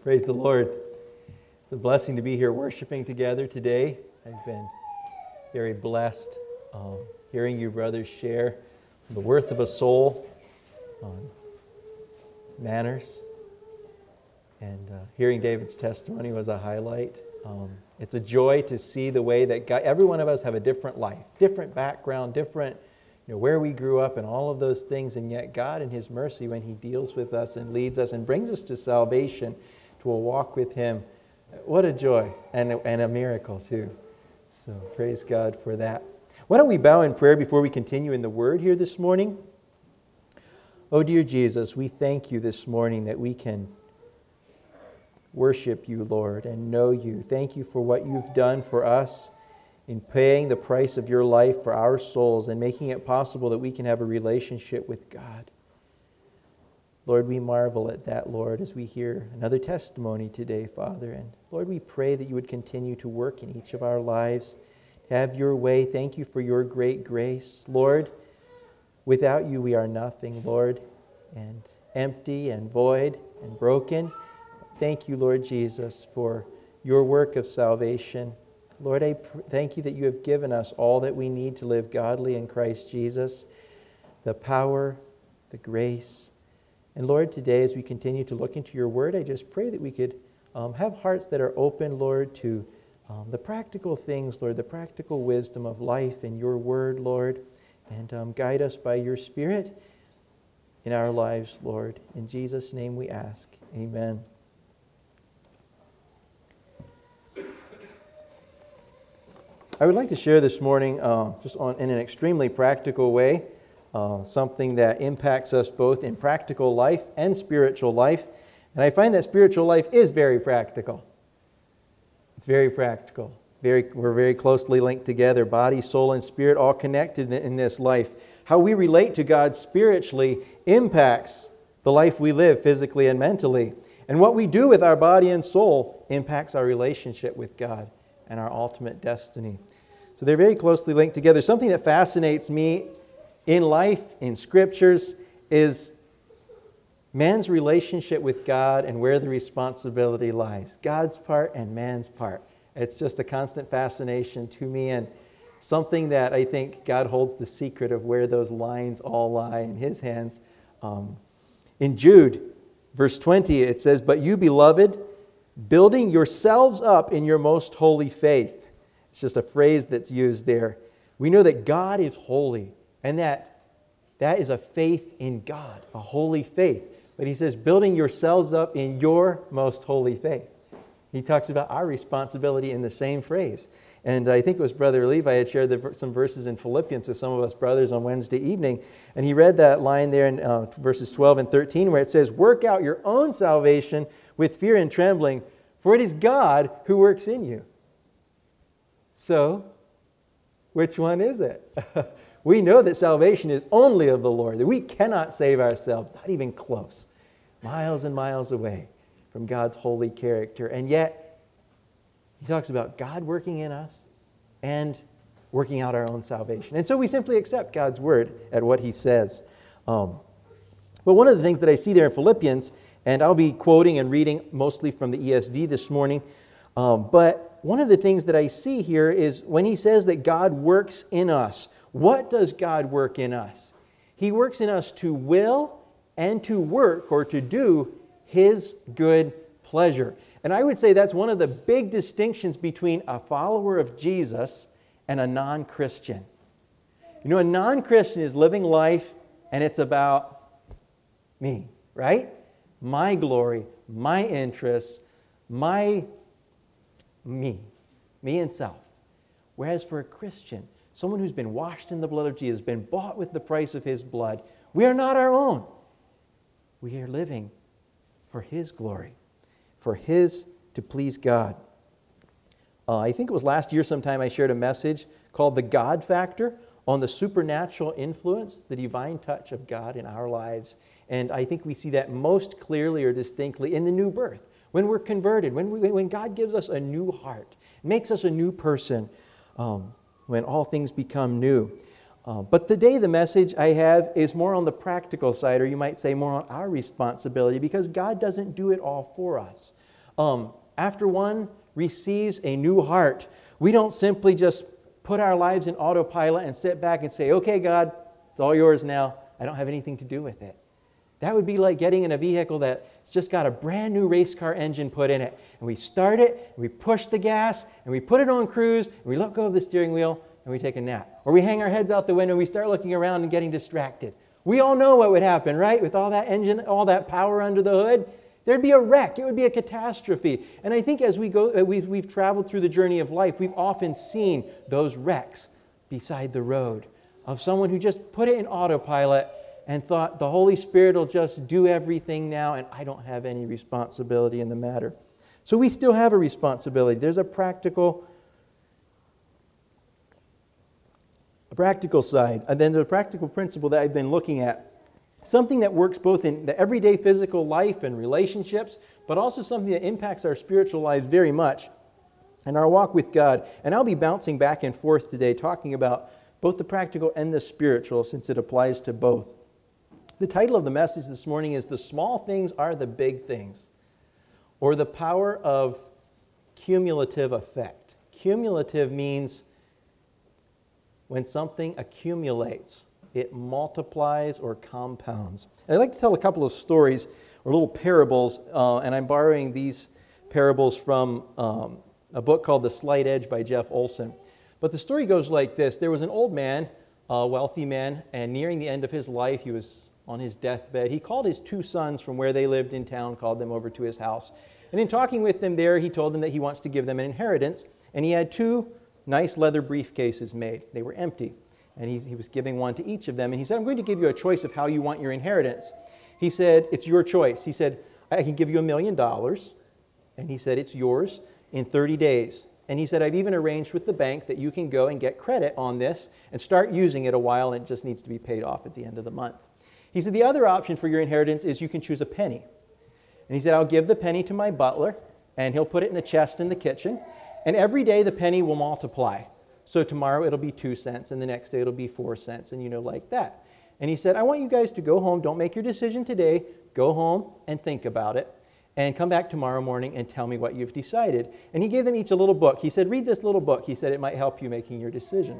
Praise the Lord. It's a blessing to be here worshiping together today. I've been very blessed hearing you brothers share the worth of a soul, manners, and hearing David's testimony was a highlight. It's a joy to see the way that God, every one of us have a different life, different background, different where we grew up and all of those things, and yet God in His mercy, when He deals with us and leads us and brings us to salvation, to a walk with Him, what a joy and a miracle too. So praise God for that. Why don't we bow in prayer before we continue in the Word here this morning? Oh dear Jesus, we thank You this morning that we can worship You, Lord, and know You. Thank You for what You've done for us in paying the price of Your life for our souls and making it possible that we can have a relationship with God. Lord, we marvel at that, Lord, as we hear another testimony today, Father. And Lord, we pray that You would continue to work in each of our lives. Have Your way. Thank You for Your great grace. Lord, without You we are nothing, Lord, and empty and void and broken. Thank You, Lord Jesus, for Your work of salvation. Lord, I thank You that You have given us all that we need to live godly in Christ Jesus, the power, the grace. And Lord, today as we continue to look into Your Word, I just pray that we could have hearts that are open, Lord, to the practical things, Lord, the practical wisdom of life in Your Word, Lord, and guide us by Your Spirit in our lives, Lord. In Jesus' name we ask. Amen. I would like to share this morning in an extremely practical way, something that impacts us both in practical life and spiritual life. And I find that spiritual life is very practical. It's very practical. We're very closely linked together, body, soul, and spirit, all connected in this life. How we relate to God spiritually impacts the life we live physically and mentally. And what we do with our body and soul impacts our relationship with God and our ultimate destiny. So they're very closely linked together. Something that fascinates me in life, in Scriptures, is man's relationship with God and where the responsibility lies. God's part and man's part. It's just a constant fascination to me, and something that I think God holds the secret of where those lines all lie in His hands. In Jude, verse 20, it says, "But you, beloved, building yourselves up in your most holy faith." It's just a phrase that's used there. We know that God is holy, and that is a faith in God, a holy faith. But he says, building yourselves up in your most holy faith. He talks about our responsibility in the same phrase. And I think it was Brother Levi had shared some verses in Philippians with some of us brothers on Wednesday evening. And he read that line there in verses 12 and 13 where it says, "Work out your own salvation with fear and trembling, for it is God who works in you." So, which one is it? We know that salvation is only of the Lord, that we cannot save ourselves, not even close, miles and miles away from God's holy character. And yet, he talks about God working in us and working out our own salvation. And so we simply accept God's word at what He says. But one of the things that I see there in Philippians, and I'll be quoting and reading mostly from the ESV this morning, but one of the things that I see here is when he says that God works in us. What does God work in us? He works in us to will and to work or to do His good pleasure. And I would say that's one of the big distinctions between a follower of Jesus and a non-Christian. A non-Christian is living life and it's about me, right? My glory, my interests, me and self. Whereas for a Christian, someone who's been washed in the blood of Jesus, been bought with the price of His blood, we are not our own. We are living for His glory, for to please God. I think it was last year sometime I shared a message called The God Factor on the supernatural influence, the divine touch of God in our lives. And I think we see that most clearly or distinctly in the new birth. When we're converted, when God gives us a new heart, makes us a new person, when all things become new. But today the message I have is more on the practical side, or you might say more on our responsibility, because God doesn't do it all for us. After one receives a new heart, we don't simply just put our lives in autopilot and sit back and say, okay, God, it's all yours now. I don't have anything to do with it. That would be like getting in a vehicle that's just got a brand new race car engine put in it. And we start it, and we push the gas, and we put it on cruise, and we let go of the steering wheel, and we take a nap. Or we hang our heads out the window, and we start looking around and getting distracted. We all know what would happen, right? With all that engine, all that power under the hood, there'd be a wreck. It would be a catastrophe. And I think as we've traveled through the journey of life, we've often seen those wrecks beside the road of someone who just put it in autopilot and thought the Holy Spirit will just do everything now and I don't have any responsibility in the matter. So we still have a responsibility. There's a practical side. And then the practical principle that I've been looking at. Something that works both in the everyday physical life and relationships, but also something that impacts our spiritual lives very much and our walk with God. And I'll be bouncing back and forth today talking about both the practical and the spiritual since it applies to both. The title of the message this morning is The Small Things Are the Big Things, or the power of cumulative effect. Cumulative means when something accumulates, it multiplies or compounds. And I'd like to tell a couple of stories or little parables, and I'm borrowing these parables from a book called The Slight Edge by Jeff Olson. But the story goes like this. There was an old man, a wealthy man, and nearing the end of his life, he was on his deathbed. He called his 2 sons from where they lived in town, called them over to his house. And in talking with them there, he told them that he wants to give them an inheritance. And he had 2 nice leather briefcases made. They were empty. And he was giving one to each of them. And he said, I'm going to give you a choice of how you want your inheritance. He said, it's your choice. He said, I can give you $1 million. And he said, it's yours in 30 days. And he said, I've even arranged with the bank that you can go and get credit on this and start using it a while, and it just needs to be paid off at the end of the month. He said, the other option for your inheritance is you can choose a penny. And he said, I'll give the penny to my butler, and he'll put it in a chest in the kitchen. And every day the penny will multiply. So tomorrow it'll be 2 cents, and the next day it'll be 4 cents, and like that. And he said, I want you guys to go home. Don't make your decision today. Go home and think about it. And come back tomorrow morning and tell me what you've decided. And he gave them each a little book. He said, read this little book. He said, it might help you making your decision.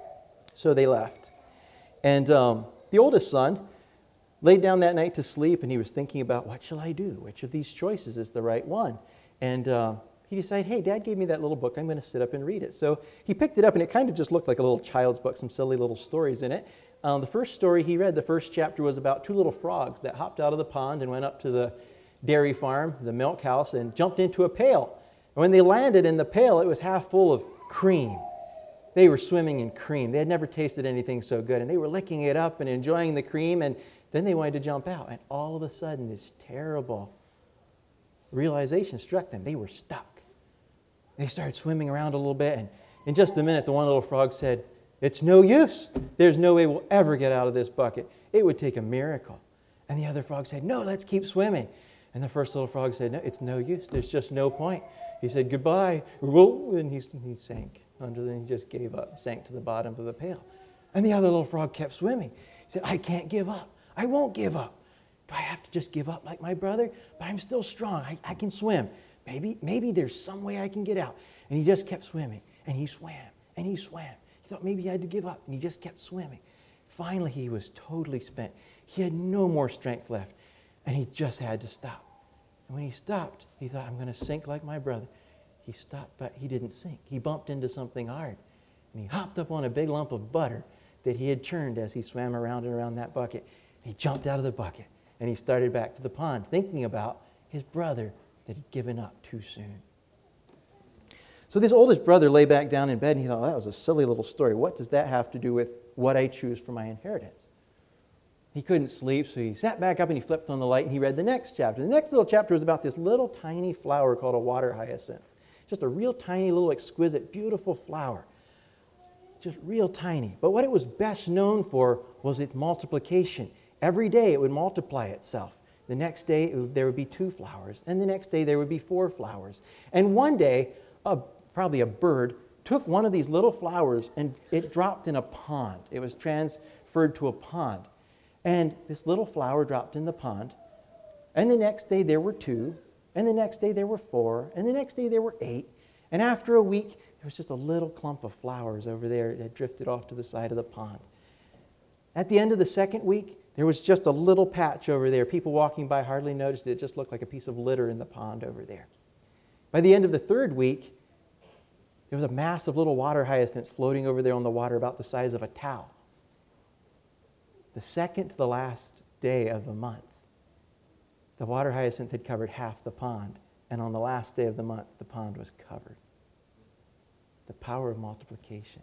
So they left. And the oldest son laid down that night to sleep, and he was thinking about, what shall I do? Which of these choices is the right one? And he decided, hey, Dad gave me that little book. I'm going to sit up and read it. So he picked it up, and it kind of just looked like a little child's book, some silly little stories in it. The first story he read, the first chapter, was about 2 little frogs that hopped out of the pond and went up to the dairy farm, the milk house, and jumped into a pail. And when they landed in the pail, it was half full of cream. They were swimming in cream. They had never tasted anything so good, and they were licking it up and enjoying the cream, and then they wanted to jump out, and all of a sudden this terrible realization struck them. They were stuck. They started swimming around a little bit, and in just a minute the one little frog said, it's no use. There's no way we'll ever get out of this bucket. It would take a miracle. And the other frog said, no, let's keep swimming. And the first little frog said, no, it's no use. There's just no point. He said, goodbye. And he sank under there, and he just gave up, sank to the bottom of the pail. And the other little frog kept swimming. He said, I can't give up. I won't give up. Do I have to just give up like my brother? But I'm still strong. I can swim. Maybe there's some way I can get out. And he just kept swimming. And he swam. And he swam. He thought maybe he had to give up. And he just kept swimming. Finally, he was totally spent. He had no more strength left. And he just had to stop. And when he stopped, he thought, I'm going to sink like my brother. He stopped, but he didn't sink. He bumped into something hard. And he hopped up on a big lump of butter that he had churned as he swam around and around that bucket. He jumped out of the bucket, and he started back to the pond, thinking about his brother that had given up too soon. So this oldest brother lay back down in bed, and he thought, that was a silly little story. What does that have to do with what I choose for my inheritance? He couldn't sleep, so he sat back up and he flipped on the light, and he read the next chapter. The next little chapter was about this little tiny flower called a water hyacinth. Just a real tiny, little, exquisite, beautiful flower. Just real tiny. But what it was best known for was its multiplication. Every day it would multiply itself. The next day there would be 2 flowers. And the next day there would be 4 flowers. And one day, probably a bird took one of these little flowers and it dropped in a pond. It was transferred to a pond. And this little flower dropped in the pond. And the next day there were 2. And the next day there were 4. And the next day there were 8. And after a week, there was just a little clump of flowers over there that had drifted off to the side of the pond. At the end of the second week, there was just a little patch over there. People walking by hardly noticed it. It just looked like a piece of litter in the pond over there. By the end of the third week, there was a mass of little water hyacinths floating over there on the water about the size of a towel. The second to the last day of the month, the water hyacinth had covered half the pond. And on the last day of the month, the pond was covered. The power of multiplication.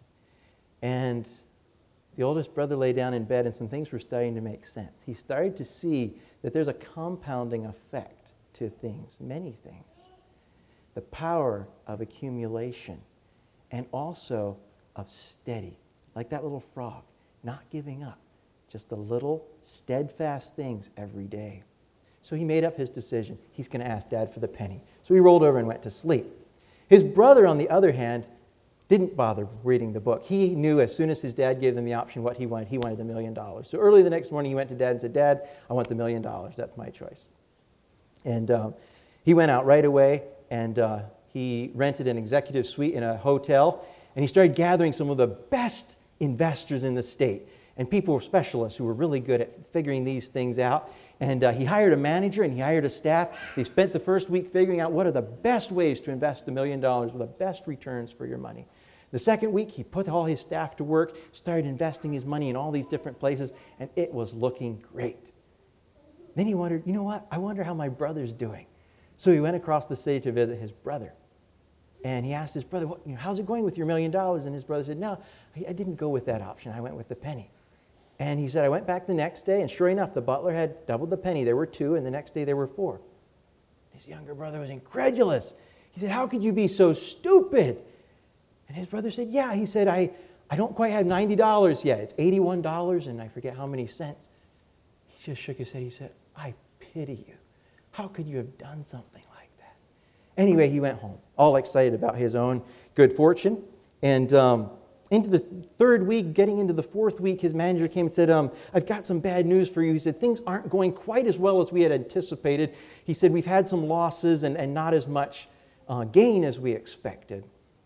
And the oldest brother lay down in bed, and some things were starting to make sense. He started to see that there's a compounding effect to things, many things. The power of accumulation, and also of steady, like that little frog, not giving up, just the little steadfast things every day. So he made up his decision. He's going to ask Dad for the penny. So he rolled over and went to sleep. His brother, on the other hand, didn't bother reading the book. He knew as soon as his dad gave them the option what he wanted. He wanted $1 million. So early the next morning, he went to Dad and said, Dad, I want the $1 million. That's my choice. And he went out right away, and he rented an executive suite in a hotel, and he started gathering some of the best investors in the state. And people were specialists who were really good at figuring these things out. And he hired a manager and he hired a staff. They spent the first week figuring out what are the best ways to invest $1 million with the best returns for your money. The second week, he put all his staff to work, started investing his money in all these different places, and it was looking great. Then he wondered, you know what? I wonder how my brother's doing. So he went across the city to visit his brother. And he asked his brother, how's it going with your $1 million? And his brother said, no, I didn't go with that option. I went with the penny. And he said, I went back the next day, and sure enough, the butler had doubled the penny. There were 2, and the next day there were 4. His younger brother was incredulous. He said, how could you be so stupid? And his brother said, yeah. He said, I don't quite have $90 yet. It's $81, and I forget how many cents. He just shook his head. He said, I pity you. How could you have done something like that? Anyway, he went home, all excited about his own good fortune. And into the third week, getting into the fourth week, his manager came and said, I've got some bad news for you. He said, things aren't going quite as well as we had anticipated. He said, we've had some losses and not as much gain as we expected.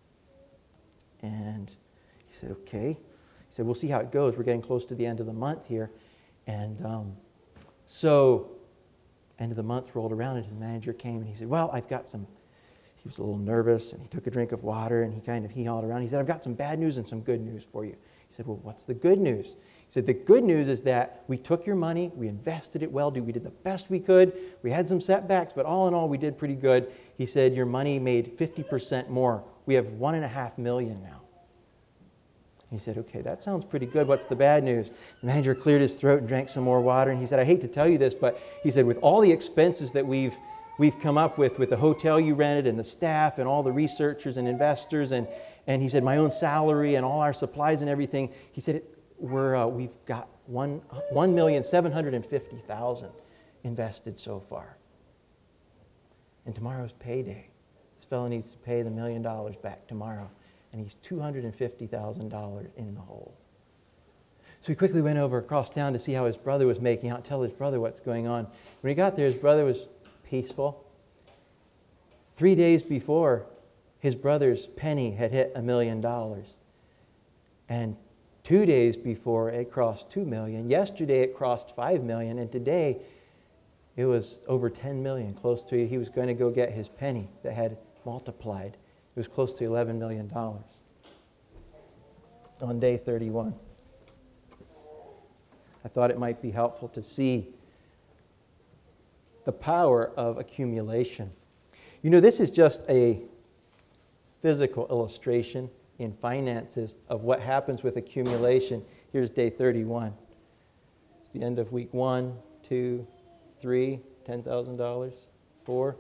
And he said, okay. He said, we'll see how it goes. We're getting close to the end of the month here. And so end of the month rolled around, and his manager came and he said, well, I've got some. He was a little nervous, and he took a drink of water, and he hauled around. He said, I've got some bad news and some good news for you. He said, well, what's the good news? He said, the good news is that we took your money, we invested it well, we did the best we could. We had some setbacks, but all in all, we did pretty good. He said, your money made 50% more. We have $1.5 million now. He said, okay, that sounds pretty good. What's the bad news? The manager cleared his throat and drank some more water, and he said, I hate to tell you this, but he said, with all the expenses that we've come up with the hotel you rented and the staff and all the researchers and investors and he said my own salary and all our supplies and everything, he said we've got $1,750,000 invested so far. And tomorrow's payday. This fellow needs to pay the $1 million back tomorrow, and he's $250,000 in the hole. So he quickly went over across town to see how his brother was making out, tell his brother what's going on. When he got there, his brother was peaceful. 3 days before, his brother's penny had hit $1 million. And 2 days before, it crossed $2 million. Yesterday, it crossed $5 million. And today, it was over $10 million, close to, he was going to go get his penny that had multiplied. It was close to $11 million on day 31. I thought it might be helpful to see the power of accumulation. You know, this is just a physical illustration in finances of what happens with accumulation. Here's day 31. It's the end of week 1, 2, 3, $10,000, 4.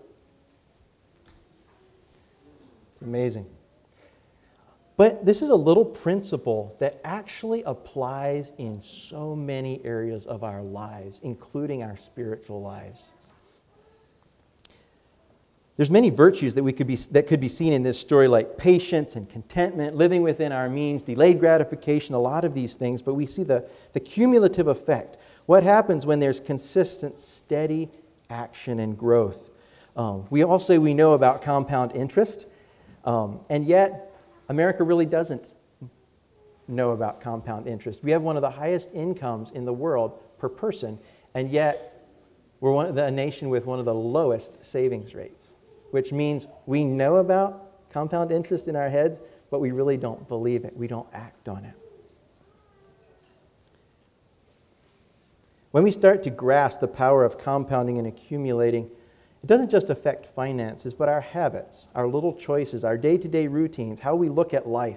It's amazing. But this is a little principle that actually applies in so many areas of our lives, including our spiritual lives. There's many virtues that could be seen in this story, like patience and contentment, living within our means, delayed gratification, a lot of these things. But we see the cumulative effect. What happens when there's consistent, steady action and growth? We all say we know about compound interest, and yet America really doesn't know about compound interest. We have one of the highest incomes in the world per person, and yet we're a nation with one of the lowest savings rates, which means we know about compound interest in our heads, but we really don't believe it. We don't act on it. When we start to grasp the power of compounding and accumulating, it doesn't just affect finances, but our habits, our little choices, our day-to-day routines, how we look at life.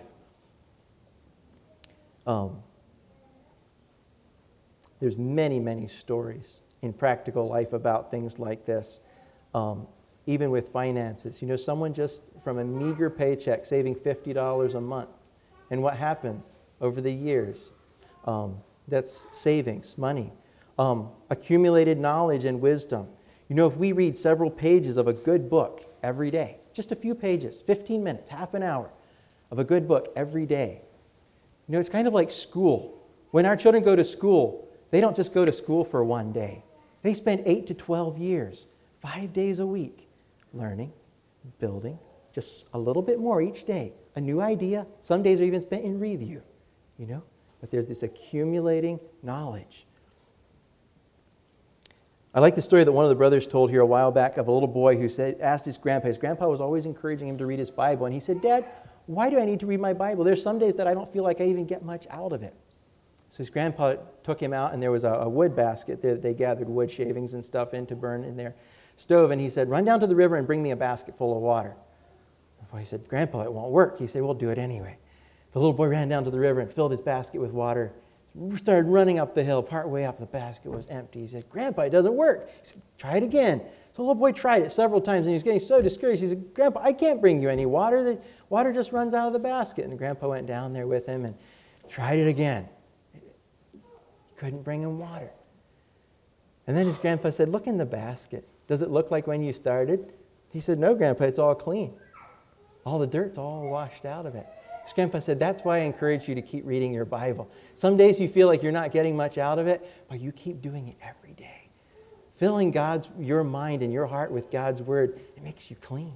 There's many, many stories in practical life about things like this. Even with finances. You know, someone just from a meager paycheck saving $50 a month. And what happens over the years? That's savings, money. Accumulated knowledge and wisdom. You know, if we read several pages of a good book every day, just a few pages, 15 minutes, half an hour of a good book every day. You know, it's kind of like school. When our children go to school, they don't just go to school for one day. They spend 8 to 12 years, 5 days a week, learning, building, just a little bit more each day. A new idea. Some days are even spent in review, you know. But there's this accumulating knowledge. I like the story that one of the brothers told here a while back of a little boy who asked his grandpa. His grandpa was always encouraging him to read his Bible. And he said, "Dad, why do I need to read my Bible? There's some days that I don't feel like I even get much out of it." So his grandpa took him out, and there was a wood basket there that they gathered wood shavings and stuff in to burn in their stove. And he said, "Run down to the river and bring me a basket full of water." The boy said, "Grandpa, it won't work." He said, "We'll do it anyway." The little boy ran down to the river and filled his basket with water. Started running up the hill. Part way up, the basket was empty. He said, "Grandpa, it doesn't work." He said, "Try it again." So the little boy tried it several times, and he was getting so discouraged. He said, "Grandpa, I can't bring you any water. The water just runs out of the basket." And Grandpa went down there with him and tried it again. Couldn't bring him water. And then his grandpa said, "Look in the basket. Does it look like when you started?" He said, "No, Grandpa, it's all clean. All the dirt's all washed out of it." His grandpa said, "That's why I encourage you to keep reading your Bible. Some days you feel like you're not getting much out of it, but you keep doing it every day. Filling your mind and your heart with God's Word, it makes you clean."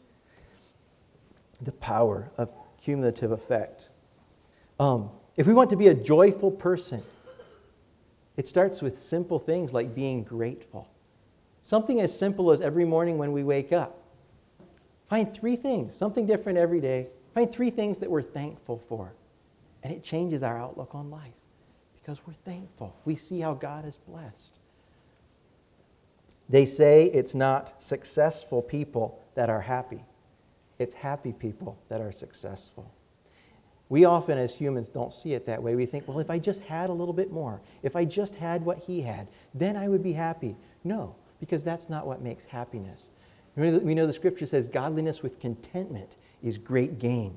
The power of cumulative effect. If we want to be a joyful person, it starts with simple things like being grateful. Something as simple as every morning when we wake up. Find 3 things, something different every day. Find 3 things that we're thankful for. And it changes our outlook on life because we're thankful. We see how God has blessed. They say it's not successful people that are happy. It's happy people that are successful. We often as humans don't see it that way. We think, well, if I just had a little bit more, if I just had what he had, then I would be happy. No, because that's not what makes happiness. We know the scripture says godliness with contentment is great gain.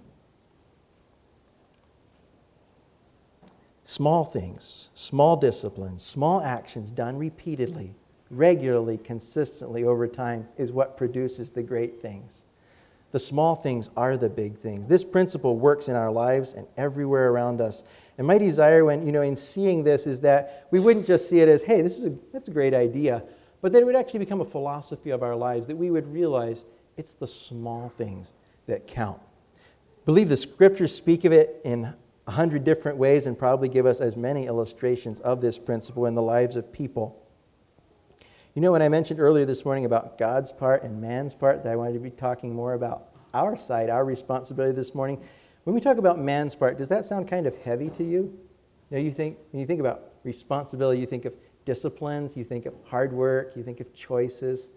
Small things, small disciplines, small actions done repeatedly, regularly, consistently over time is what produces the great things. The small things are the big things. This principle works in our lives and everywhere around us. And my desire in seeing this is that we wouldn't just see it as, hey, that's a great idea, but that it would actually become a philosophy of our lives, that we would realize it's the small things that count. I believe the scriptures speak of it in 100 different ways and probably give us as many illustrations of this principle in the lives of people. You know, when I mentioned earlier this morning about God's part and man's part, that I wanted to be talking more about our side, our responsibility this morning. When we talk about man's part, does that sound kind of heavy to you? When you think about responsibility, you think of disciplines, you think of hard work, you think of choices.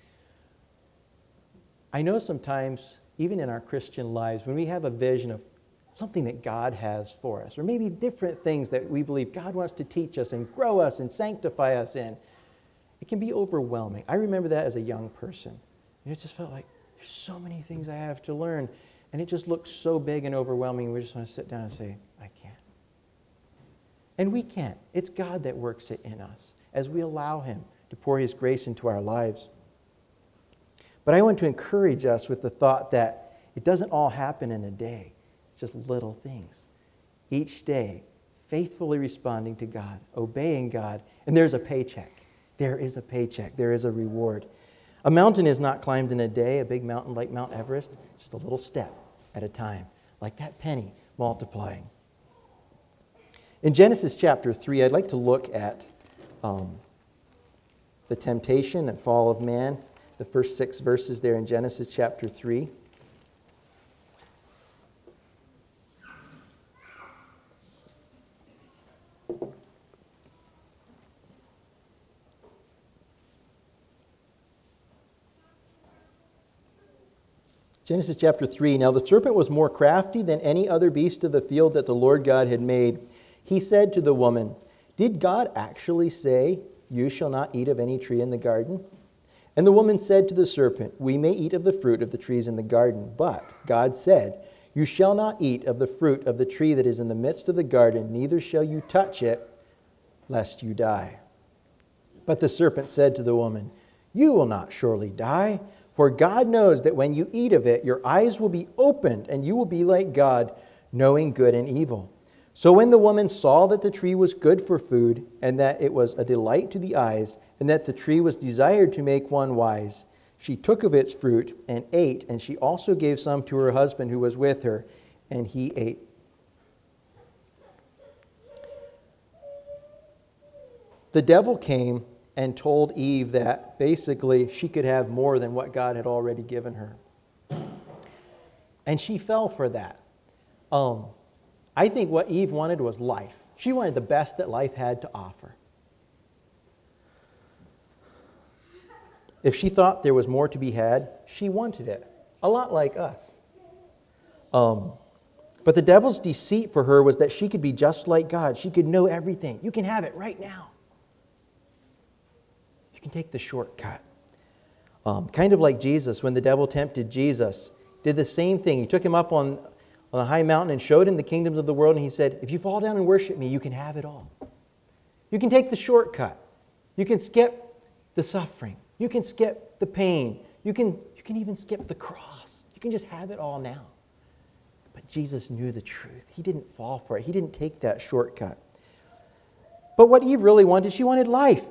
I know sometimes, even in our Christian lives, when we have a vision of something that God has for us, or maybe different things that we believe God wants to teach us and grow us and sanctify us in, it can be overwhelming. I remember that as a young person. And it just felt like, there's so many things I have to learn. And it just looks so big and overwhelming. We just want to sit down and say, I can't. And we can't. It's God that works it in us as we allow Him to pour His grace into our lives. But I want to encourage us with the thought that it doesn't all happen in a day. It's just little things. Each day, faithfully responding to God, obeying God, and there's a paycheck. There is a paycheck. There is a reward. A mountain is not climbed in a day, a big mountain like Mount Everest, just a little step at a time, like that penny multiplying. In Genesis chapter 3, I'd like to look at the temptation and fall of man, the first 6 verses there in Genesis chapter 3. Genesis chapter 3, Now the serpent was more crafty than any other beast of the field that the Lord God had made. He said to the woman, Did God actually say, You shall not eat of any tree in the garden? And the woman said to the serpent, We may eat of the fruit of the trees in the garden, but God said, You shall not eat of the fruit of the tree that is in the midst of the garden, neither shall you touch it, lest you die. But the serpent said to the woman, You will not surely die. For God knows that when you eat of it, your eyes will be opened, and you will be like God, knowing good and evil. So when the woman saw that the tree was good for food, and that it was a delight to the eyes, and that the tree was desired to make one wise, she took of its fruit and ate, and she also gave some to her husband who was with her, and he ate. The devil came and told Eve that basically she could have more than what God had already given her. And she fell for that. I think what Eve wanted was life. She wanted the best that life had to offer. If she thought there was more to be had, she wanted it. A lot like us. But the devil's deceit for her was that she could be just like God. She could know everything. You can have it right now. You can take the shortcut. Kind of like Jesus, when the devil tempted Jesus, did the same thing. He took him up on a high mountain and showed him the kingdoms of the world, and he said, if you fall down and worship me, you can have it all. You can take the shortcut. You can skip the suffering. You can skip the pain. You can even skip the cross. You can just have it all now. But Jesus knew the truth. He didn't fall for it. He didn't take that shortcut. But what Eve really wanted, she wanted life.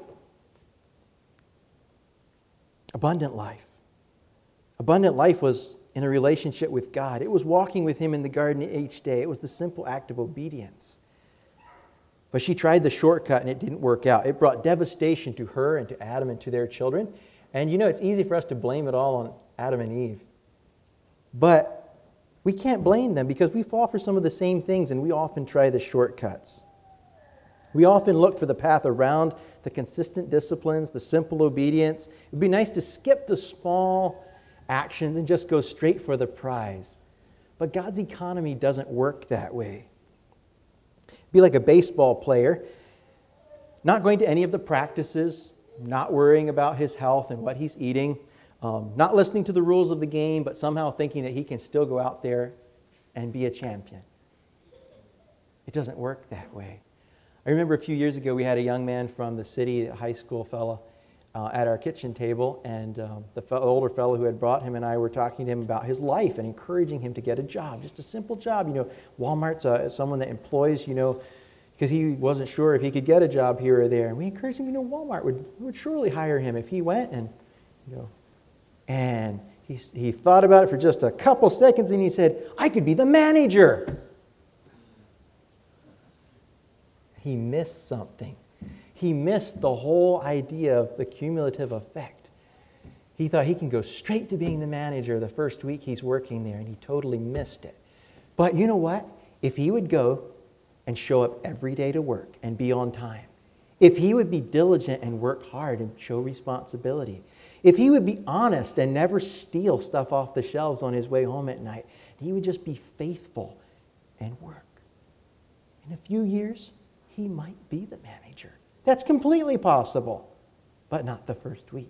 Abundant life. Abundant life was in a relationship with God. It was walking with Him in the garden each day. It was the simple act of obedience. But she tried the shortcut and it didn't work out. It brought devastation to her and to Adam and to their children. And you know, it's easy for us to blame it all on Adam and Eve. But we can't blame them because we fall for some of the same things and we often try the shortcuts. We often look for the path around the consistent disciplines, the simple obedience. It would be nice to skip the small actions and just go straight for the prize. But God's economy doesn't work that way. Be like a baseball player, not going to any of the practices, not worrying about his health and what he's eating, not listening to the rules of the game, but somehow thinking that he can still go out there and be a champion. It doesn't work that way. I remember a few years ago we had a young man from the city, a high school fellow, at our kitchen table, and the older fellow who had brought him and I were talking to him about his life and encouraging him to get a job, just a simple job. You know, Walmart's someone that employs, because he wasn't sure if he could get a job here or there. And we encouraged him, Walmart would surely hire him if he went and he thought about it for just a couple seconds and he said, I could be the manager. He missed something. He missed the whole idea of the cumulative effect. He thought he can go straight to being the manager the first week he's working there, and he totally missed it. But you know what? If he would go and show up every day to work and be on time, if he would be diligent and work hard and show responsibility, if he would be honest and never steal stuff off the shelves on his way home at night, he would just be faithful and work. In a few years, he might be the manager. That's completely possible, but not the first week.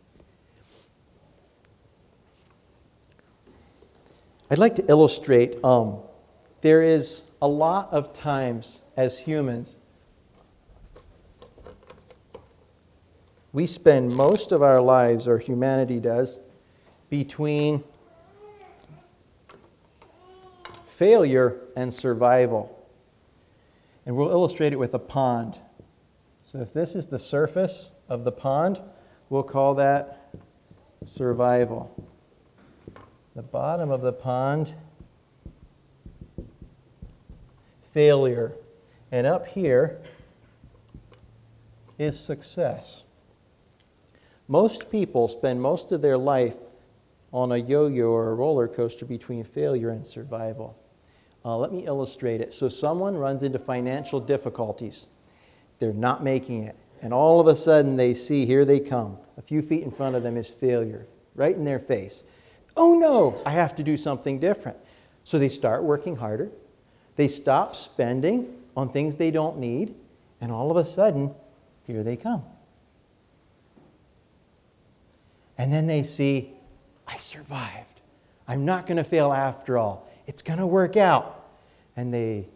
I'd like to illustrate, there is a lot of times as humans, we spend most of our lives, or humanity does, between failure and survival. And we'll illustrate it with a pond. So if this is the surface of the pond, we'll call that survival. The bottom of the pond, failure. And up here is success. Most people spend most of their life on a yo-yo or a roller coaster between failure and survival. Let me illustrate it. So someone runs into financial difficulties. They're not making it. And all of a sudden they see, here they come. A few feet in front of them is failure, right in their face. Oh no, I have to do something different. So they start working harder. They stop spending on things they don't need. And all of a sudden, here they come. And then they see, I survived. I'm not going to fail after all. It's going to work out. And they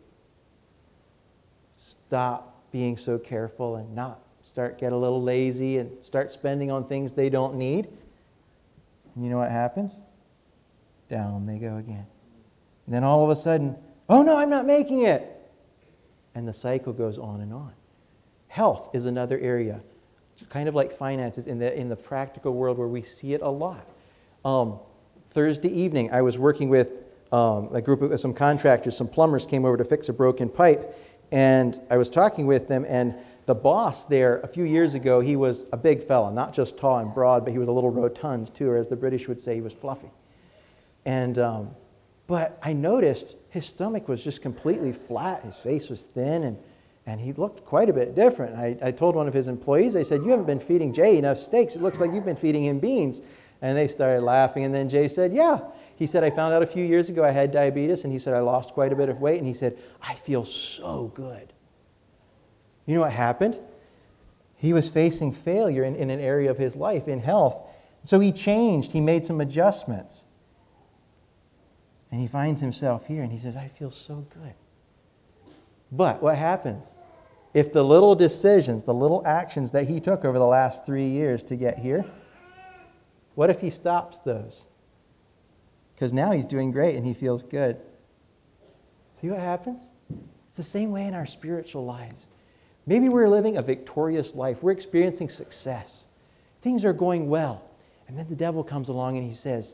stop being so careful and get a little lazy and start spending on things they don't need. And you know what happens? Down they go again. And then all of a sudden, oh no, I'm not making it. And the cycle goes on and on. Health is another area, kind of like finances in the practical world where we see it a lot. Thursday evening, I was working with a group of some contractors. Some plumbers came over to fix a broken pipe, and I was talking with them, and the boss there a few years ago, he was a big fella, not just tall and broad, but he was a little rotund too, or as the British would say, he was fluffy. And but I noticed his stomach was just completely flat. His face was thin, and he looked quite a bit different. I told one of his employees, I said, you haven't been feeding Jay enough steaks. It looks like you've been feeding him beans. And they started laughing, and then Jay said, yeah. He said, I found out a few years ago I had diabetes, and he said, I lost quite a bit of weight, and he said, I feel so good. You know what happened? He was facing failure in an area of his life, in health. So he changed. He made some adjustments. And he finds himself here, and he says, I feel so good. But what happens? If the little decisions, the little actions that he took over the last 3 years to get here, what if he stops those? Because now he's doing great and he feels good. See what happens? It's the same way in our spiritual lives. Maybe we're living a victorious life. We're experiencing success. Things are going well. And then the devil comes along and he says,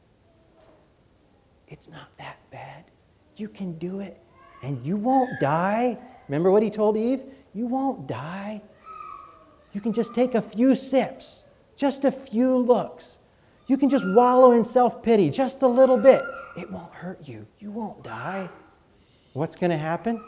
it's not that bad. You can do it and you won't die. Remember what he told Eve? You won't die. You can just take a few sips, just a few looks. You can just wallow in self-pity just a little bit. It won't hurt you. You won't die. What's going to happen?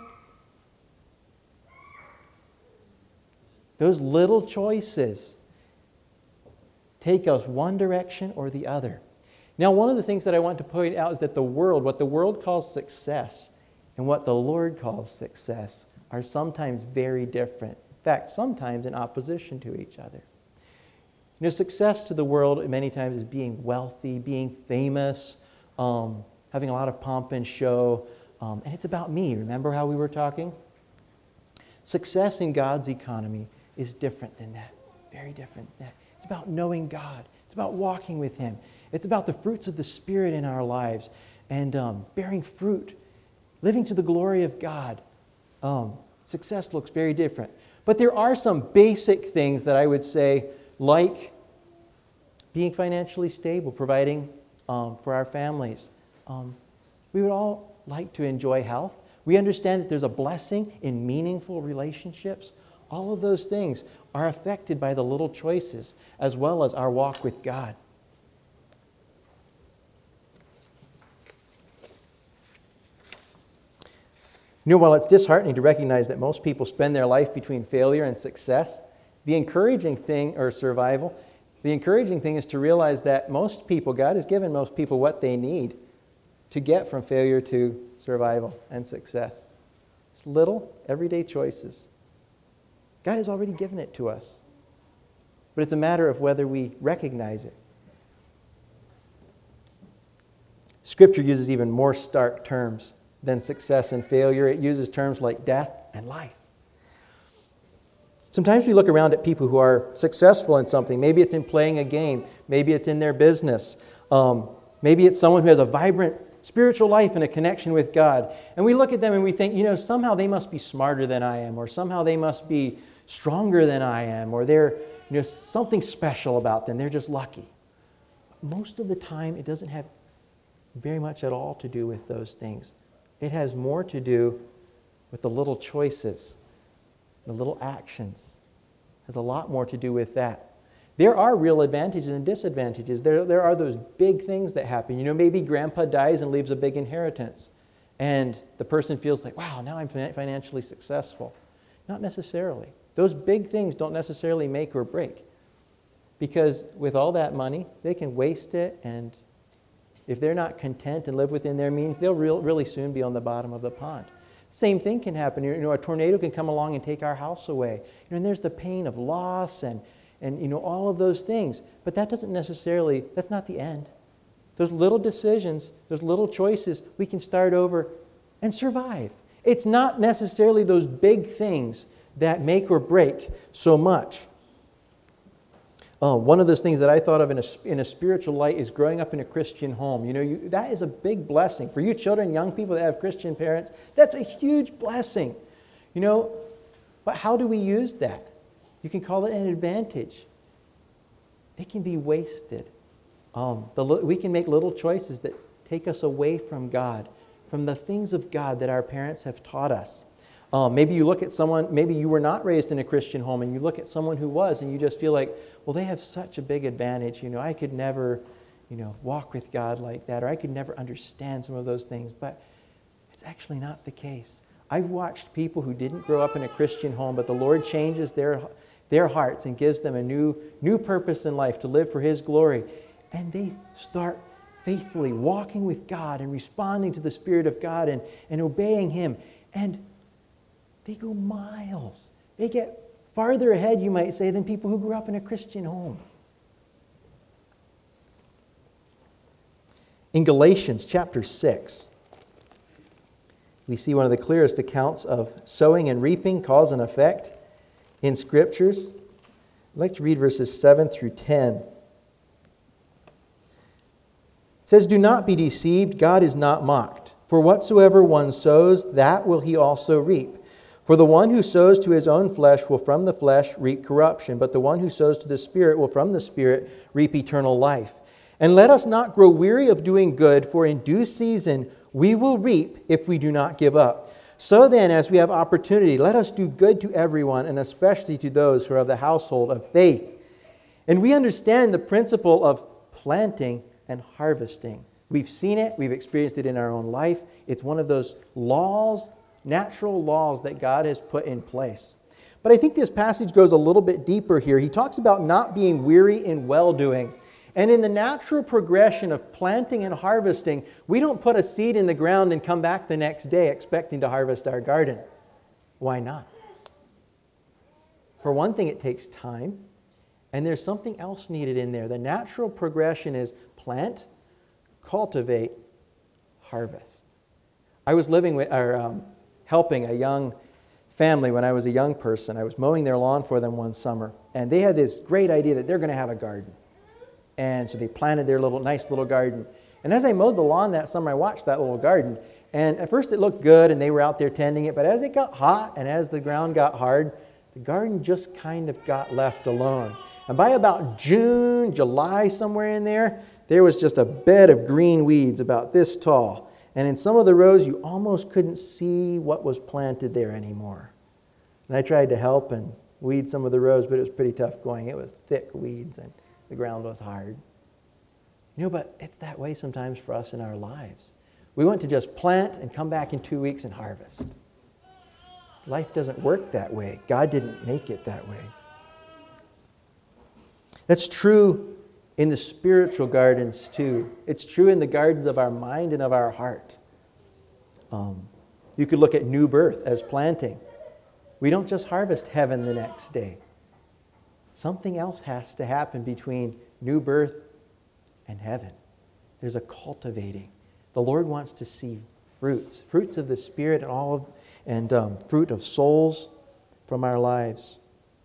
Those little choices take us one direction or the other. Now, one of the things that I want to point out is that what the world calls success and what the Lord calls success are sometimes very different. In fact, sometimes in opposition to each other. You know, success to the world many times is being wealthy, being famous, having a lot of pomp and show. And it's about me. Remember how we were talking? Success in God's economy is different than that. Very different than that. It's about knowing God. It's about walking with Him. It's about the fruits of the Spirit in our lives and bearing fruit, living to the glory of God. Success looks very different. But there are some basic things that I would say, like being financially stable, providing for our families. We would all like to enjoy health. We understand that there's a blessing in meaningful relationships. All of those things are affected by the little choices as well as our walk with God. You know, while it's disheartening to recognize that most people spend their life between failure and success, the encouraging thing, or survival, the encouraging thing is to realize that most people, God has given most people what they need to get from failure to survival and success. It's little, everyday choices. God has already given it to us. But it's a matter of whether we recognize it. Scripture uses even more stark terms than success and failure. It uses terms like death and life. Sometimes we look around at people who are successful in something. Maybe it's in playing a game. Maybe it's in their business. Maybe it's someone who has a vibrant spiritual life and a connection with God. And we look at them and we think, you know, somehow they must be smarter than I am, or somehow they must be stronger than I am, or they're, you know, something special about them. They're just lucky. most of the time it doesn't have very much at all to do with those things. It has more to do with the little choices, the little actions. It has a lot more to do with that. There are real advantages and disadvantages. There are those big things that happen. You know, maybe grandpa dies and leaves a big inheritance. And the person feels like, wow, now I'm financially successful. Not necessarily. Those big things don't necessarily make or break. Because with all that money, they can waste it, and if they're not content and live within their means, they'll really soon be on the bottom of the pond. Same thing can happen. You know, a tornado can come along and take our house away. You know, and there's the pain of loss and you know, all of those things. But that doesn't necessarily, that's not the end. Those little decisions, those little choices, we can start over and survive. It's not necessarily those big things that make or break so much. One of those things that I thought of in a spiritual light is growing up in a Christian home. You know, that is a big blessing. For you children, young people that have Christian parents, that's a huge blessing. You know, but how do we use that? You can call it an advantage. It can be wasted. We can make little choices that take us away from God, from the things of God that our parents have taught us. Maybe you look at someone, maybe you were not raised in a Christian home, and you look at someone who was, and you just feel like, well, they have such a big advantage. You know, I could never, you know, walk with God like that, or I could never understand some of those things. But it's actually not the case. I've watched people who didn't grow up in a Christian home, but the Lord changes their hearts and gives them a new purpose in life to live for His glory. And they start faithfully walking with God and responding to the Spirit of God and obeying Him. And they go miles. They get farther ahead, you might say, than people who grew up in a Christian home. In Galatians chapter 6, we see one of the clearest accounts of sowing and reaping, cause and effect in Scriptures. I'd like to read verses 7 through 10. It says, "Do not be deceived, God is not mocked. For whatsoever one sows, that will he also reap. For the one who sows to his own flesh will from the flesh reap corruption, but the one who sows to the Spirit will from the Spirit reap eternal life. And let us not grow weary of doing good, for in due season we will reap if we do not give up. So then, as we have opportunity, let us do good to everyone, and especially to those who are of the household of faith." And we understand the principle of planting and harvesting. We've seen it, we've experienced it in our own life. It's one of those laws, natural laws that God has put in place. But I think this passage goes a little bit deeper here. He talks about not being weary in well-doing. And in the natural progression of planting and harvesting, we don't put a seed in the ground and come back the next day expecting to harvest our garden. Why not? For one thing, it takes time. And there's something else needed in there. The natural progression is plant, cultivate, harvest. I was living with, helping a young family when I was a young person. I was mowing their lawn for them one summer, and they had this great idea that they're going to have a garden. And so they planted their nice little garden. And as I mowed the lawn that summer, I watched that little garden. And at first it looked good, and they were out there tending it. But as it got hot and as the ground got hard, the garden just kind of got left alone. And by about June, July, somewhere in there was just a bed of green weeds about this tall. And in some of the rows, you almost couldn't see what was planted there anymore. And I tried to help and weed some of the rows, but it was pretty tough going. It was thick weeds and the ground was hard. You know, but it's that way sometimes for us in our lives. We want to just plant and come back in 2 weeks and harvest. Life doesn't work that way. God didn't make it that way. That's true in the spiritual gardens too. It's true in the gardens of our mind and of our heart. You could look at new birth as planting. We don't just harvest heaven the next day. Something else has to happen between new birth and heaven. There's a cultivating. The Lord wants to see fruits of the Spirit and fruit of souls from our lives.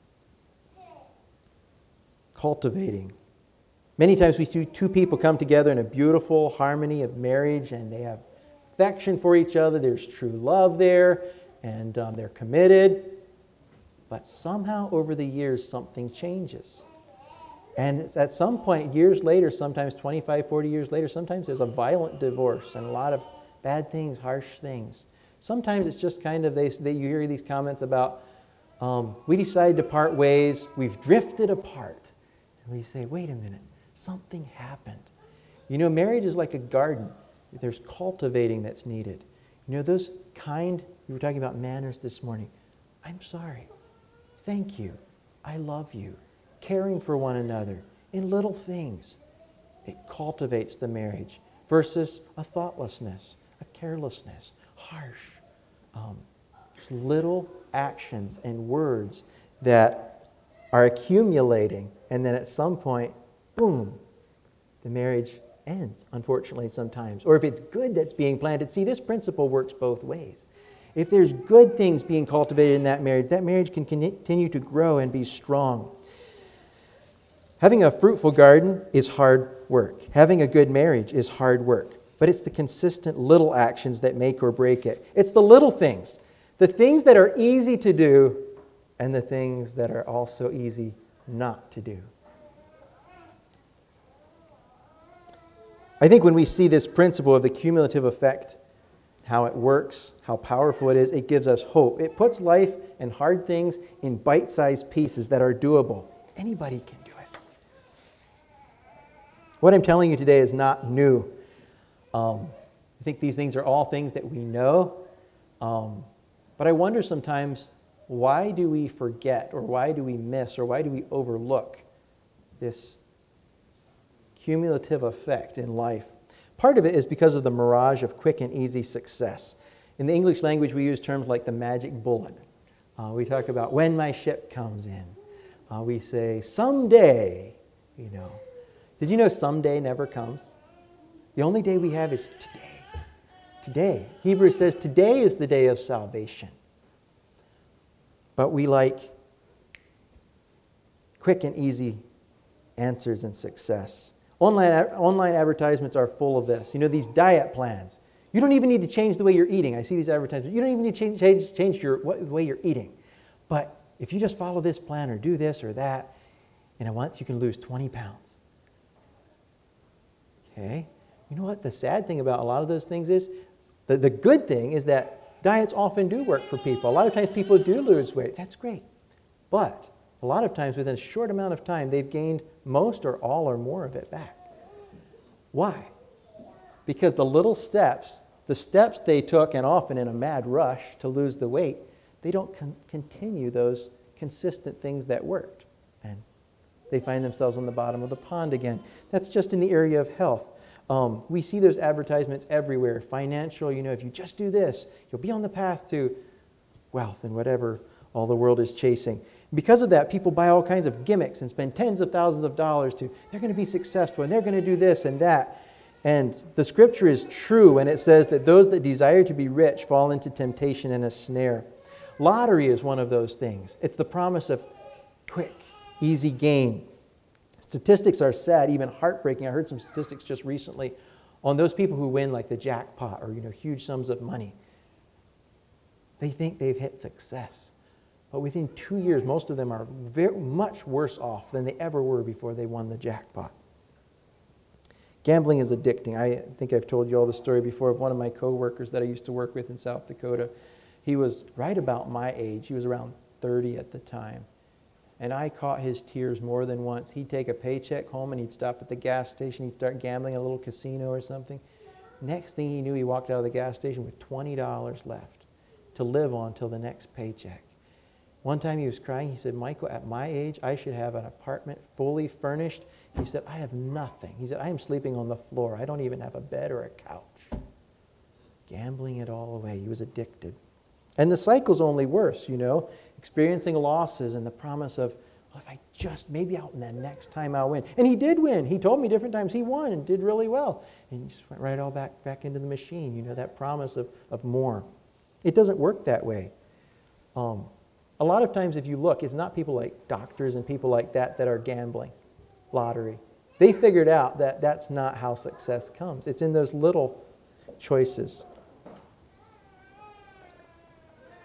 Cultivating. Many times we see two people come together in a beautiful harmony of marriage, and they have affection for each other. There's true love there, and they're committed. But somehow over the years, something changes. And it's at some point, years later, sometimes 25, 40 years later, sometimes there's a violent divorce and a lot of bad things, harsh things. Sometimes it's just kind of, you hear these comments about, we decided to part ways, we've drifted apart. And we say, wait a minute, something happened. You know, marriage is like a garden. There's cultivating that's needed. You know, those kind, we were talking about manners this morning. I'm sorry. Thank you. I love you. Caring for one another in little things. It cultivates the marriage versus a thoughtlessness, a carelessness, harsh. There's little actions and words that are accumulating, and then at some point, boom, the marriage ends, unfortunately, sometimes. Or if it's good that's being planted, see, this principle works both ways. If there's good things being cultivated in that marriage can continue to grow and be strong. Having a fruitful garden is hard work. Having a good marriage is hard work. But it's the consistent little actions that make or break it. It's the little things. The things that are easy to do and the things that are also easy not to do. I think when we see this principle of the cumulative effect, how it works, how powerful it is, it gives us hope. It puts life and hard things in bite-sized pieces that are doable. Anybody can do it. What I'm telling you today is not new. I think these things are all things that we know. But I wonder sometimes, why do we forget, or why do we miss, or why do we overlook this cumulative effect in life? Part of it is because of the mirage of quick and easy success. In the English language, we use terms like the magic bullet. We talk about when my ship comes in. We say, someday, you know. Did you know someday never comes? The only day we have is today. Today. Hebrews says today is the day of salvation. But we like quick and easy answers and success. Online advertisements are full of this. You know, these diet plans. You don't even need to change the way you're eating. I see these advertisements. You don't even need to change the way you're eating. But if you just follow this plan or do this or that, in a month you can lose 20 pounds. Okay? You know what the sad thing about a lot of those things is? The good thing is that diets often do work for people. A lot of times people do lose weight. That's great. But a lot of times within a short amount of time, they've gained most or all or more of it back. Why? Because the little steps, the steps they took, and often in a mad rush to lose the weight, they don't continue those consistent things that worked. And they find themselves on the bottom of the pond again. That's just in the area of health. We see those advertisements everywhere. Financial, you know, if you just do this, you'll be on the path to wealth and whatever all the world is chasing. Because of that, people buy all kinds of gimmicks and spend tens of thousands of dollars to, they're going to be successful and they're going to do this and that. And the scripture is true when it says that those that desire to be rich fall into temptation and a snare. Lottery is one of those things. It's the promise of quick, easy gain. Statistics are sad, even heartbreaking. I heard some statistics just recently on those people who win like the jackpot or, you know, huge sums of money. They think they've hit success. But within 2 years, most of them are very much worse off than they ever were before they won the jackpot. Gambling is addicting. I think I've told you all the story before of one of my coworkers that I used to work with in South Dakota. He was right about my age. He was around 30 at the time. And I caught his tears more than once. He'd take a paycheck home and he'd stop at the gas station. He'd start gambling at a little casino or something. Next thing he knew, he walked out of the gas station with $20 left to live on till the next paycheck. One time he was crying. He said, Michael, at my age, I should have an apartment fully furnished. He said, I have nothing. He said, I am sleeping on the floor. I don't even have a bed or a couch. Gambling it all away. He was addicted. And the cycle's only worse, you know, experiencing losses and the promise of, well, if I just, maybe the next time I'll win. And he did win. He told me different times he won and did really well. And he just went right all back into the machine, you know, that promise of more. It doesn't work that way. A lot of times if you look, it's not people like doctors and people like that are gambling, lottery. They figured out that that's not how success comes. It's in those little choices.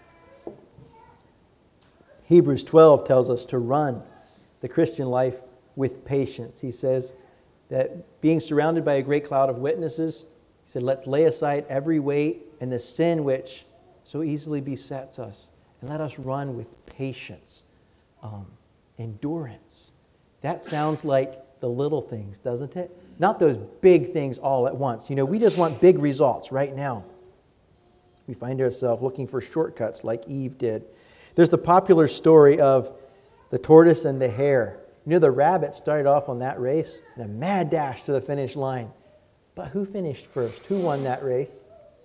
Hebrews 12 tells us to run the Christian life with patience. He says that being surrounded by a great cloud of witnesses, he said, let's lay aside every weight and the sin which so easily besets us, and let us run with patience, endurance. That sounds like the little things, doesn't it? Not those big things all at once. We just want big results right now. We find ourselves looking for shortcuts like Eve did. There's the popular story of the tortoise and the hare. The rabbit started off on that race in a mad dash to the finish line. But who finished first? Who won that race?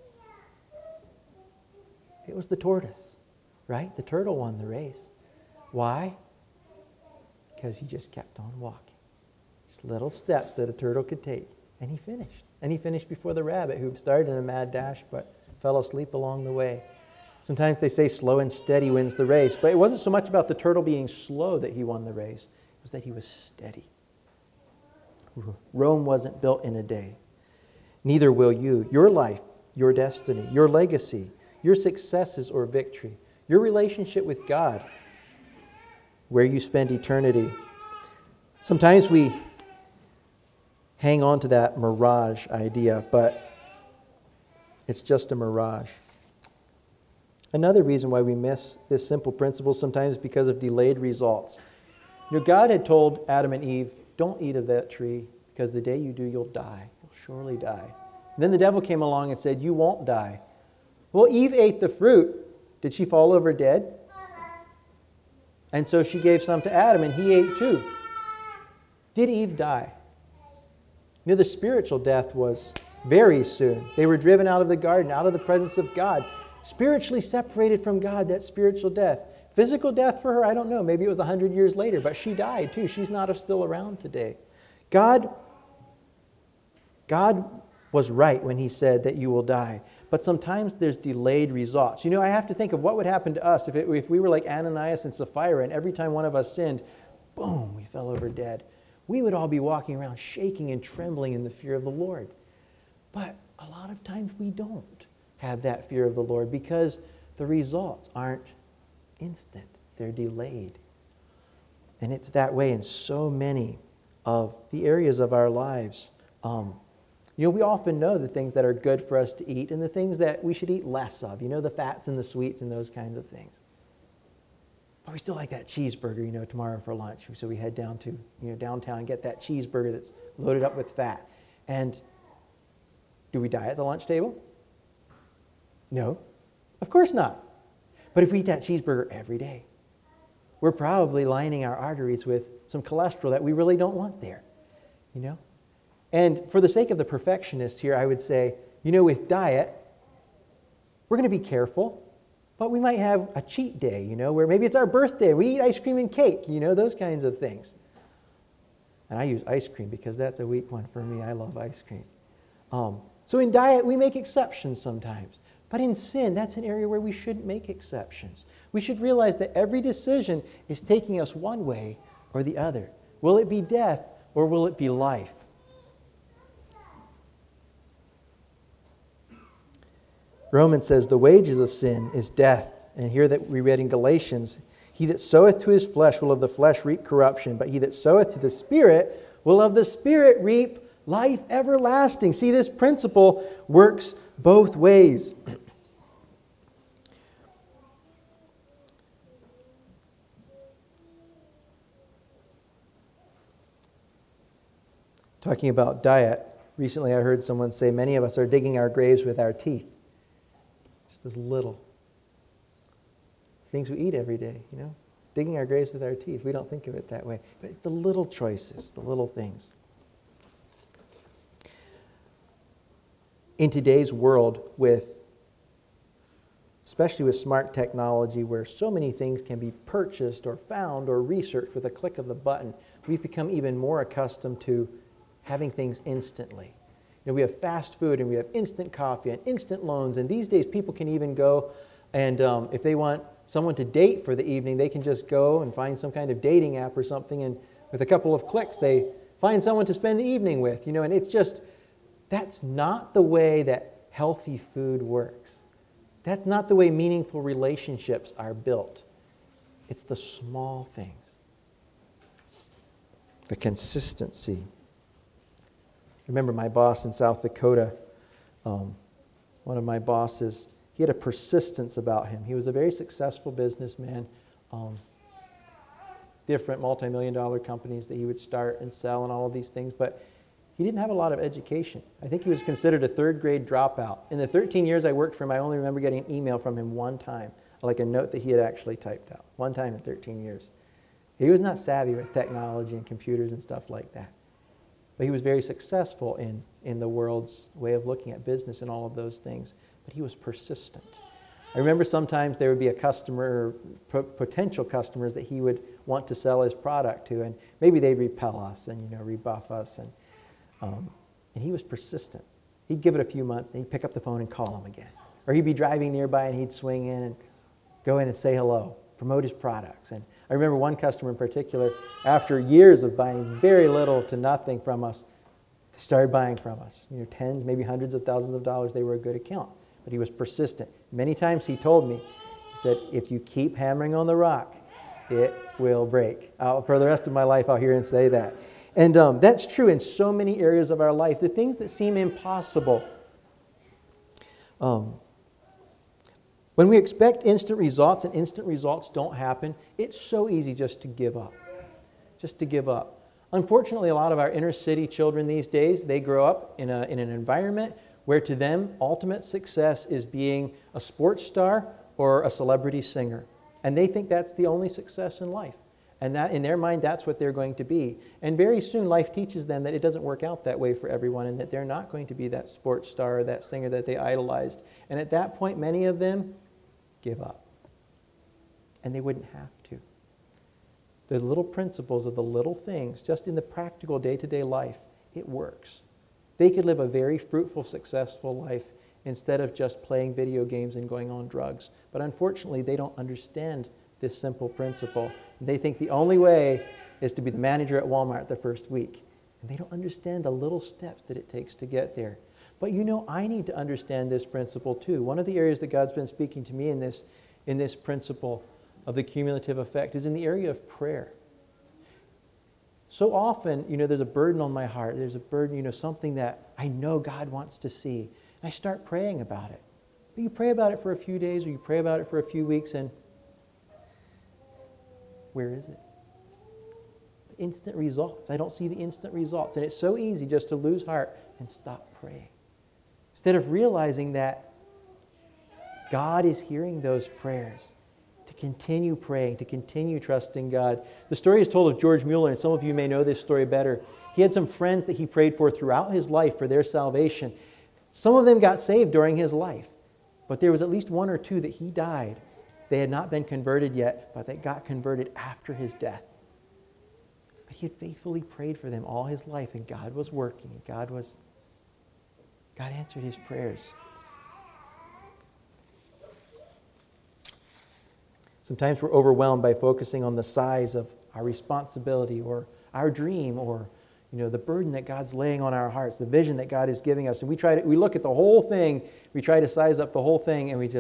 It was the tortoise, right? The turtle won the race. Why? Because he just kept on walking. Just little steps that a turtle could take. And he finished. And he finished before the rabbit, who started in a mad dash but fell asleep along the way. Sometimes they say slow and steady wins the race. But it wasn't so much about the turtle being slow that he won the race. It was that he was steady. Rome wasn't built in a day. Neither will you. Your life, your destiny, your legacy, your successes or victory, your relationship with God, where you spend eternity. Sometimes we hang on to that mirage idea, but it's just a mirage. Another reason why we miss this simple principle sometimes is because of delayed results. God had told Adam and Eve, don't eat of that tree, because the day you do, you'll die. You'll surely die. And then the devil came along and said, you won't die. Well, Eve ate the fruit. Did she fall over dead? And so she gave some to Adam, and he ate too. Did Eve die? The spiritual death was very soon. They were driven out of the garden, out of the presence of God, spiritually separated from God, that spiritual death. Physical death for her, I don't know. Maybe it was 100 years later, but she died too. She's not still around today. God was right when he said that you will die. But sometimes there's delayed results. I have to think of what would happen to us if we were like Ananias and Sapphira, and every time one of us sinned, boom, we fell over dead. We would all be walking around shaking and trembling in the fear of the Lord. But a lot of times we don't have that fear of the Lord because the results aren't instant. They're delayed. And it's that way in so many of the areas of our lives. We often know the things that are good for us to eat and the things that we should eat less of. The fats and the sweets and those kinds of things. But we still like that cheeseburger, tomorrow for lunch. So we head down to, downtown and get that cheeseburger that's loaded up with fat. And do we die at the lunch table? No, of course not. But if we eat that cheeseburger every day, we're probably lining our arteries with some cholesterol that we really don't want there, And for the sake of the perfectionists here, I would say, with diet, we're going to be careful, but we might have a cheat day, where maybe it's our birthday. We eat ice cream and cake, those kinds of things. And I use ice cream because that's a weak one for me. I love ice cream. So in diet, we make exceptions sometimes. But in sin, that's an area where we shouldn't make exceptions. We should realize that every decision is taking us one way or the other. Will it be death or will it be life? Romans says the wages of sin is death. And here that we read in Galatians, he that soweth to his flesh will of the flesh reap corruption, but he that soweth to the Spirit will of the Spirit reap life everlasting. See, this principle works both ways. Talking about diet, recently I heard someone say many of us are digging our graves with our teeth. Just those little things we eat every day, digging our graves with our teeth. We don't think of it that way. But it's the little choices, the little things. In today's world, especially with smart technology, where so many things can be purchased or found or researched with a click of the button, we've become even more accustomed to having things instantly. We have fast food and we have instant coffee and instant loans, and these days people can even go and if they want someone to date for the evening, they can just go and find some kind of dating app or something, and with a couple of clicks they find someone to spend the evening with, and it's just, that's not the way that healthy food works. That's not the way meaningful relationships are built. It's the small things. The consistency. I remember my boss in South Dakota, one of my bosses, he had a persistence about him. He was a very successful businessman, different multi-million-dollar companies that he would start and sell and all of these things, but he didn't have a lot of education. I think he was considered a third-grade dropout. In the 13 years I worked for him, I only remember getting an email from him one time, like a note that he had actually typed out, one time in 13 years. He was not savvy with technology and computers and stuff like that. But he was very successful in the world's way of looking at business and all of those things. But he was persistent. I remember sometimes there would be a customer, potential customers that he would want to sell his product to, and maybe they'd repel us and rebuff us, and he was persistent. He'd give it a few months, then he'd pick up the phone and call them again. Or he'd be driving nearby and he'd swing in and go in and say hello, promote his products. And I remember one customer in particular, after years of buying very little to nothing from us, they started buying from us. Tens, maybe hundreds of thousands of dollars. They were a good account. But he was persistent. Many times he told me, he said, if you keep hammering on the rock, it will break. For the rest of my life, I'll hear him say that. And that's true in so many areas of our life. The things that seem impossible. When we expect instant results and instant results don't happen, it's so easy just to give up. Just to give up. Unfortunately, a lot of our inner city children these days, they grow up in an environment where to them, ultimate success is being a sports star or a celebrity singer. And they think that's the only success in life. And that, in their mind, that's what they're going to be. And very soon, life teaches them that it doesn't work out that way for everyone and that they're not going to be that sports star or that singer that they idolized. And at that point, many of them give up. And they wouldn't have to. The little principles of the little things, just in the practical day-to-day life, it works. They could live a very fruitful, successful life instead of just playing video games and going on drugs. But unfortunately, they don't understand this simple principle. They think the only way is to be the manager at Walmart the first week. And they don't understand the little steps that it takes to get there. But I need to understand this principle too. One of the areas that God's been speaking to me in this principle of the cumulative effect is in the area of prayer. So often, there's a burden on my heart. There's a burden, something that I know God wants to see. And I start praying about it. But you pray about it for a few days or you pray about it for a few weeks and where is it? The instant results. I don't see the instant results. And it's so easy just to lose heart and stop praying. Instead of realizing that God is hearing those prayers, to continue praying, to continue trusting God. The story is told of George Mueller, and some of you may know this story better. He had some friends that he prayed for throughout his life for their salvation. Some of them got saved during his life, but there was at least one or two that he died. They had not been converted yet, but they got converted after his death. But he had faithfully prayed for them all his life, and God was working. God answered his prayers. Sometimes we're overwhelmed by focusing on the size of our responsibility or our dream or the burden that God's laying on our hearts, the vision that God is giving us. And we look at the whole thing, we try to size up the whole thing, and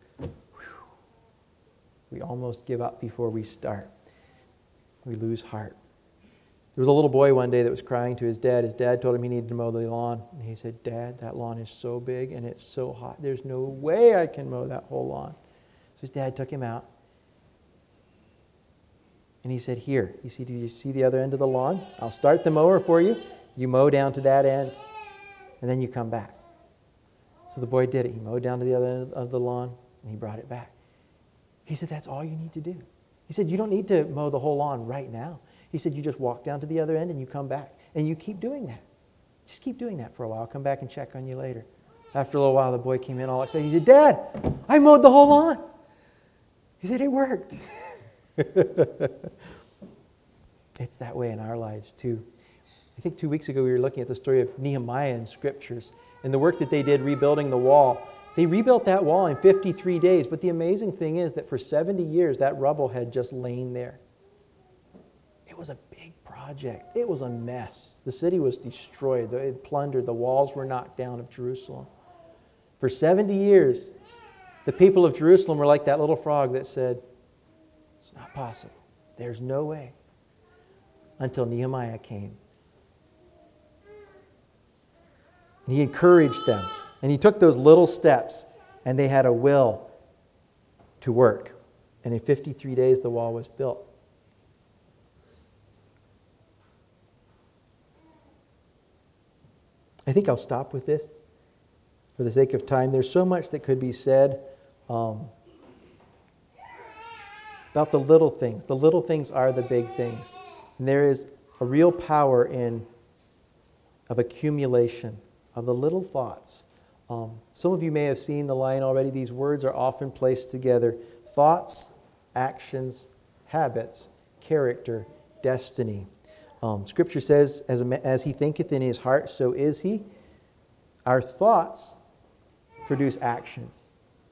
we almost give up before we start. We lose heart. There was a little boy one day that was crying to his dad. His dad told him he needed to mow the lawn. And he said, "Dad, that lawn is so big and it's so hot. There's no way I can mow that whole lawn." So his dad took him out. And he said, "Here, do you see the other end of the lawn? I'll start the mower for you. You mow down to that end, and then you come back." So the boy did it. He mowed down to the other end of the lawn, and he brought it back. He said, "That's all you need to do." He said, "You don't need to mow the whole lawn right now." He said, "You just walk down to the other end, and you come back, and you keep doing that. Just keep doing that for a while. I'll come back and check on you later." After a little while, the boy came in all excited. He said, "Dad, I mowed the whole lawn." He said, "It worked." It's that way in our lives too. I think 2 weeks ago we were looking at the story of Nehemiah in Scriptures and the work that they did rebuilding the wall. They rebuilt that wall in 53 days, but the amazing thing is that for 70 years that rubble had just lain there. It was a big project. It was a mess. The city was destroyed. It had plundered. The walls were knocked down of Jerusalem. For 70 years, the people of Jerusalem were like that little frog that said, "It's not possible. There's no way." until Nehemiah came. And he encouraged them. And he took those little steps, and they had a will to work. And in 53 days, the wall was built. I think I'll stop with this for the sake of time. There's so much that could be said about the little things. The little things are the big things. And there is a real power of accumulation, of the little thoughts. Some of you may have seen the line already. These words are often placed together. Thoughts, actions, habits, character, destiny. Scripture says, as he thinketh in his heart, so is he. Our thoughts produce actions.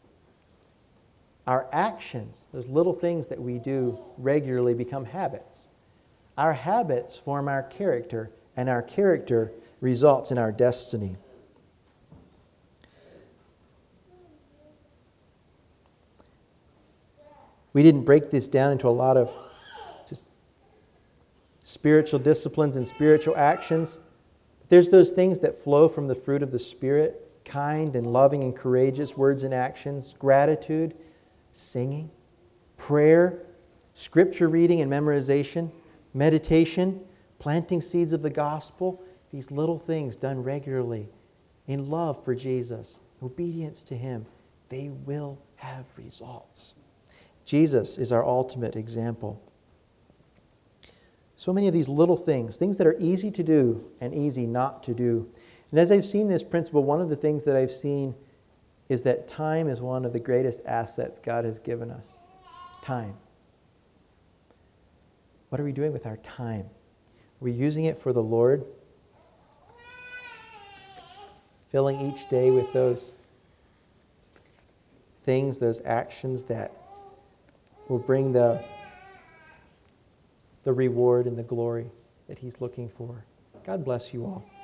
Our actions, those little things that we do regularly, become habits. Our habits form our character, and our character results in our destiny. We didn't break this down into a lot of just spiritual disciplines and spiritual actions. There's those things that flow from the fruit of the Spirit, kind and loving and courageous words and actions, gratitude, singing, prayer, scripture reading and memorization, meditation, planting seeds of the gospel. These little things done regularly in love for Jesus, obedience to Him, they will have results. Jesus is our ultimate example. So many of these little things that are easy to do and easy not to do. And as I've seen this principle, one of the things that I've seen is that time is one of the greatest assets God has given us. Time. What are we doing with our time? Are we using it for the Lord? Filling each day with those things, those actions that will bring the reward and the glory that He's looking for. God bless you all.